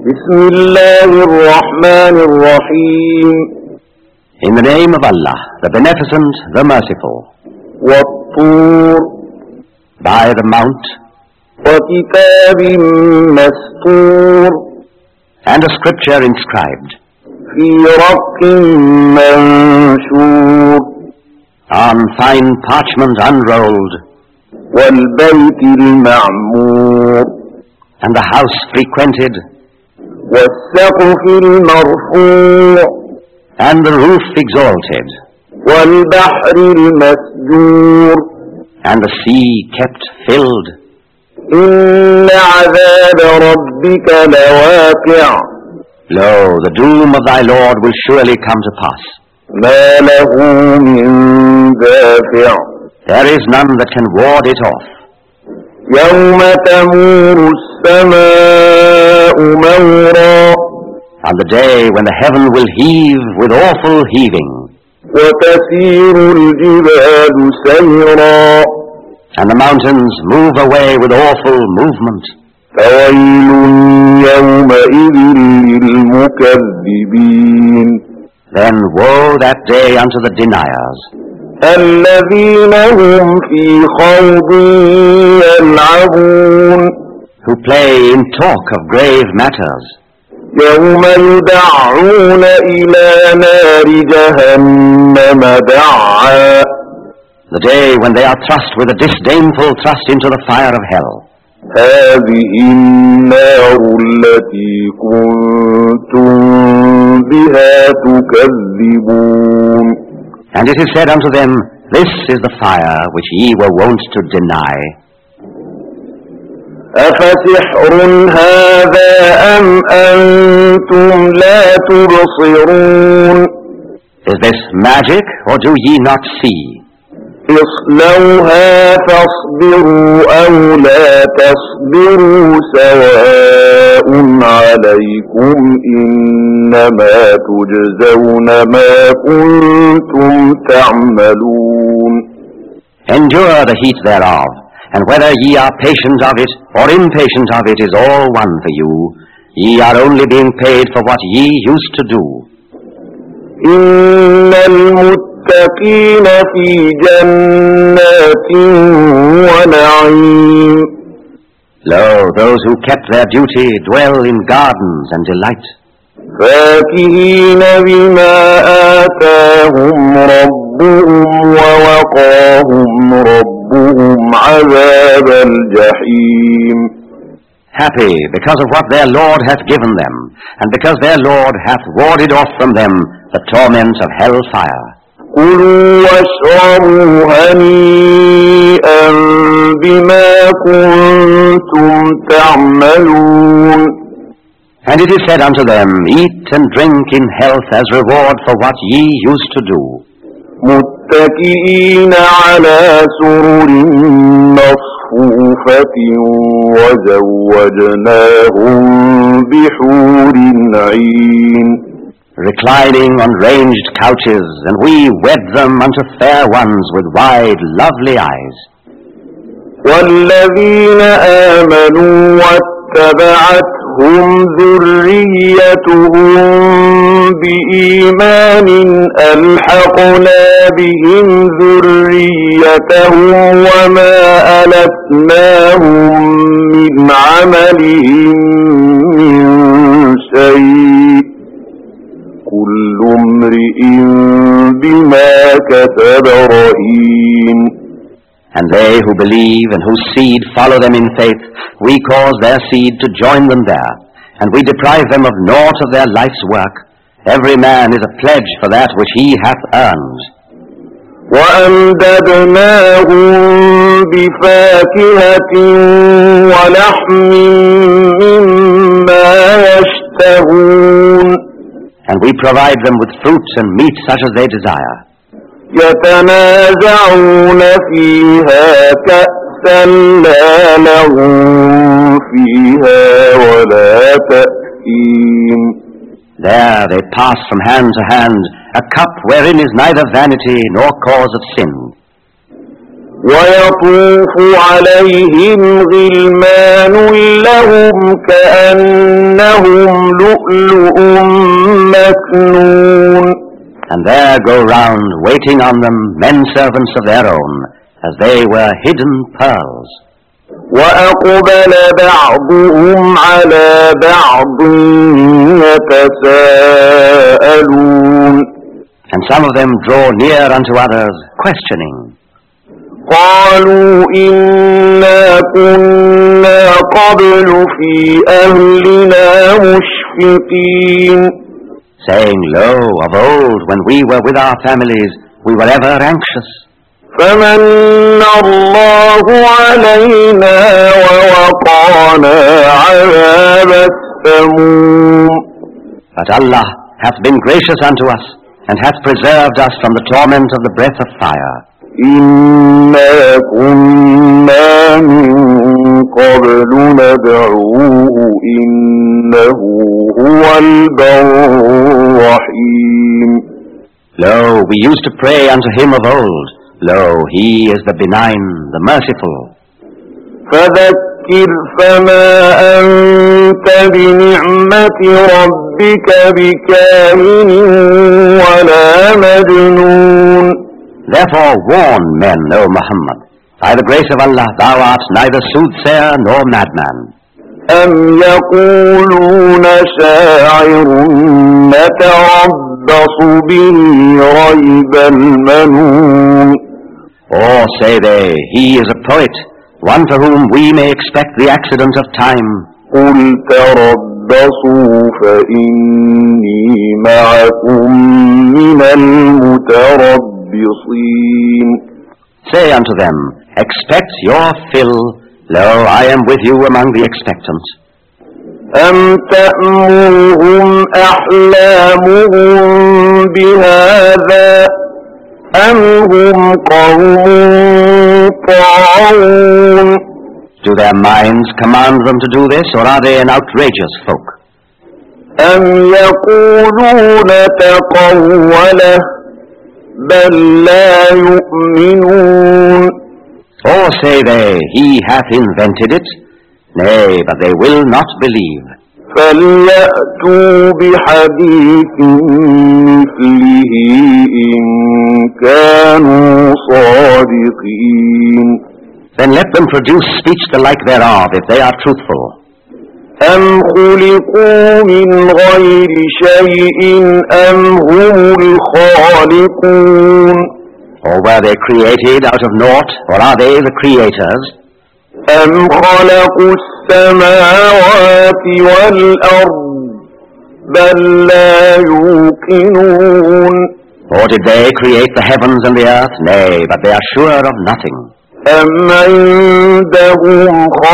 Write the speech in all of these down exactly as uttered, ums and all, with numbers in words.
بسم الله الرحمن الرحيم. In the name of Allah, the Beneficent, the Merciful. والطور. By the Mount. وكتاب مسطور. And a scripture inscribed. في رق منشور. On fine parchment unrolled. والبيت المعمور. And the house frequented. والسقف المرفوع. And the roof exalted. والبحر المسجور. And the sea kept filled. إن عذاب ربك لواقع. Lo, the doom of thy Lord will surely come to pass. ما له من دافع. There is none that can ward it off. يوم تمور السماء مورا. On the day when the heaven will heave with awful heaving. وتسير الجبال سيرا. And the mountains move away with awful movement. فويل يومئذ للمكذبين. Then woe that day unto the deniers. الذين هم في خوض يلعبون. Who play in talk of grave matters. يوم يدعون إلى نار جهنم دعا. The day when they are thrust with a disdainful thrust into the fire of hell. هذه النار التي كنتم بها تكذبون. And it is said unto them, This is the fire which ye were wont to deny. أفسحر هذا أم أنتم لا تبصرون. Is this magic, or do ye not see? اصلوها فاصبروا أو لا تصبروا سواء عليكم إنما تجزون ما كنتم تعملون. Endure the heat thereof, and whether ye are patient of it or impatient of it is all one for you. Ye are only being paid for what ye used to do. إن المتقين في جنات ونعيم. Lo, those who kept their duty dwell in gardens and delight. فاكهين بما آتاهم ربهم ووقاهم ربهم عذاب الجحيم. Happy because of what their Lord hath given them, and because their Lord hath warded off from them the torments of hell fire. كلوا واشربوا هنيئا بما كنتم تعملون. And it is said unto them, Eat and drink in health as reward for what ye used to do. متكئين على سرر مصفوفة وزوجناهم بحور عين. Reclining on ranged couches, and we wed them unto fair ones with wide, lovely eyes. والذين آمنوا واتبعتهم ذريتهم بإيمان ألحقنا بهم ذريتهم وما ألتناهم من عملهم من شيء كل امرئ بما كسب رهين. And they who believe and whose seed follow them in faith, we cause their seed to join them there, and we deprive them of naught of their life's work. Every man is a pledge for that which he hath earned. وأمددناهم بفاكهة ولحم مما يشتهون. And we provide them with fruits and meat such as they desire. يتنازعون فيها كأسا لا لغو فيها ولا تأثيم. There they pass from hand to hand, a cup wherein is neither vanity nor cause of sin. ويطوف عليهم غلمان لهم كأنهم لؤلؤ مكنون. And there go round, waiting on them, men servants of their own, as they were hidden pearls. وأقبل بعضهم على بعض يتساءلون. And some of them draw near unto others, questioning. قالوا إنا كنا قبل في أهلنا مشفقين. Saying, Lo, of old, when we were with our families, we were ever anxious. فمن الله علينا ووقانا عذاب السموم. But Allah hath been gracious unto us, and hath preserved us from the torment of the breath of fire. إنا كنا من قبل ندعوه إنه هو البر الرحيم. Lo, we used to pray unto him of old. Lo, he is the benign, the merciful. فذكر فما أنت بنعمة ربك بكاهن ولا مجنون. Therefore warn men, O Muhammad, by the grace of Allah thou art neither soothsayer nor madman. أم يقولون شاعر نتربص به ريب المنون. Or say they, he is a poet, one for whom we may expect the accident of time. قل تربصوا فإني معكم من المتربصين. Say unto them, expect your fill. Lo, I am with you among the expectants. أم تأمرهم أحلامهم بهذا أم هم قوم طاغون. Do their minds command them to do this, or are they an outrageous folk? أم يقولون تقوله بل لا يؤمنون. Or say they, he hath invented it? Nay, but they will not believe. فليأتوا بحديث مثله إن كانوا صادقين. Then let them produce speech the like thereof, if they are truthful. أم خلقوا من غير شيء أم هم الخالقون. Or were they created out of naught, or are they the creators? أم خلقوا السماوات والأرض بل لا يوقنون. Or did they create the heavens and the earth? Nay, but they are sure of nothing. أم عندهم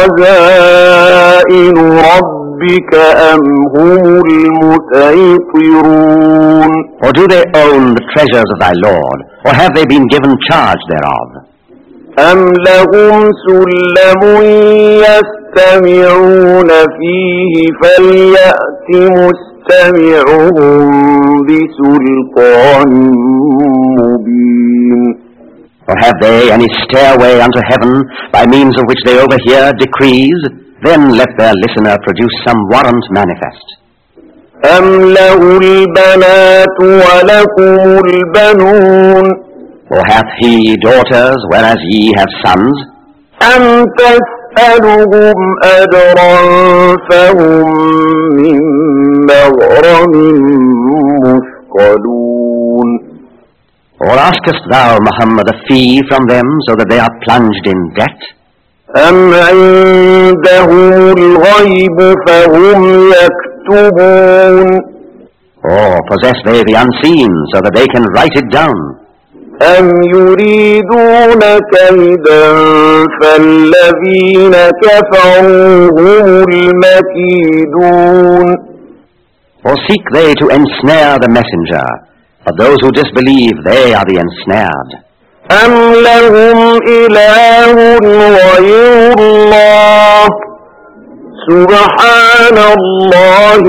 خزائن ربك أم هم المسيطرون. Or do they own the treasures of thy Lord, or have they been given charge thereof? أم لهم سلم يستمعون فيه فليأت مستمعهم بسلطان مبين. Or have they any stairway unto heaven, by means of which they overhear decrees? Then let their listener produce some warrant manifest. أم له البنات ولكم البنون. Or hath he daughters, whereas ye have sons? أم تسألهم أجرا فهم من مغرم مثقلون. Or askest thou, Muhammad, a fee from them, so that they are plunged in debt? أم عندهم الغيب فهم يكتبون. Or possess they the unseen, so that they can write it down? أم يريدون كيدا فالذين كفروا هم المكيدون. Or seek they to ensnare the messenger? But those who disbelieve, they are the ensnared. أم لهم إله غير الله سبحان الله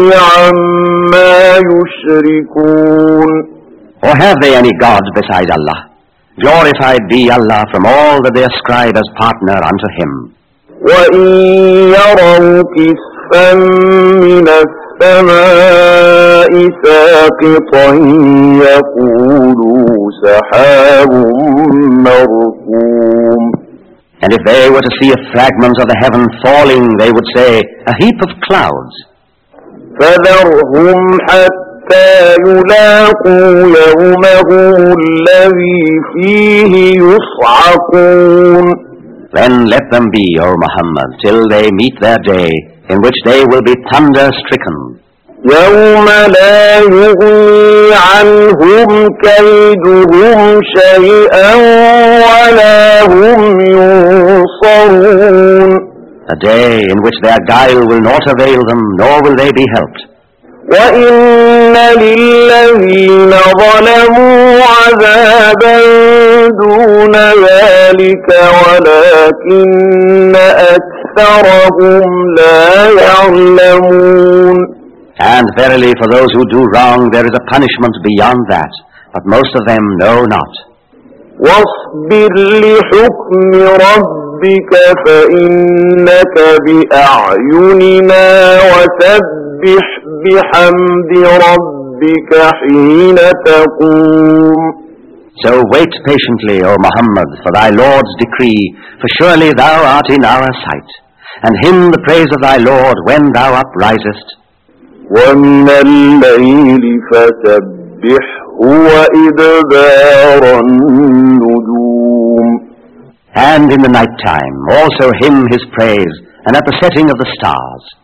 عما يشركون. Or have they any God beside Allah? Glorified be Allah from all that they ascribe as partner unto Him. وَإِن يَرَوْا كِسْفًا مِّنَ السَّمَاءِ سَاقِطًا يَقُولُوا سَحَابٌ مَّرْكُومٌ. And if they were to see a fragment of the heaven falling, they would say, a heap of clouds. فَذَرْهُمْ حَتَّى يُلَاقُوا يَوْمَهُمُ الَّذِي فِيهِ يُصْعَقُونَ. Then let them be, O Muhammad, till they meet their day, in which they will be thunder-stricken. يَوْمَ لَا يُغْنِي عَنْهُمْ كَيْدُهُمْ شَيْئًا وَلَا هُمْ يُنصَرُونَ. A day in which their guile will not avail them, nor will they be helped. وَإِنَّ لِلَّذِينَ ظَلَمُوا عَذَابًا دُونَ ذَلِكَ وَلَكِنَّ أَكْثَرَهُم لَّا يَعْلَمُونَ. And verily for those who do wrong there is a punishment beyond that, but most of them know not. وَاصْبِرْ لِحُكْمِ رَبِّكَ فَإِنَّكَ بِأَعْيُنِنَا وَسَبِّحْ بِحَمْدِ رَبِّكَ حِينَ تَقُومُ. So wait patiently, O Muhammad, for thy Lord's decree, for surely thou art in our sight, and hymn the praise of thy Lord when thou uprisest. وَمِنَ اللَّيْلِ فَسَبِّحْهُ وَإِدْبَارَ النُّجُومِ. And in the night time also hymn his praise, and at the setting of the stars.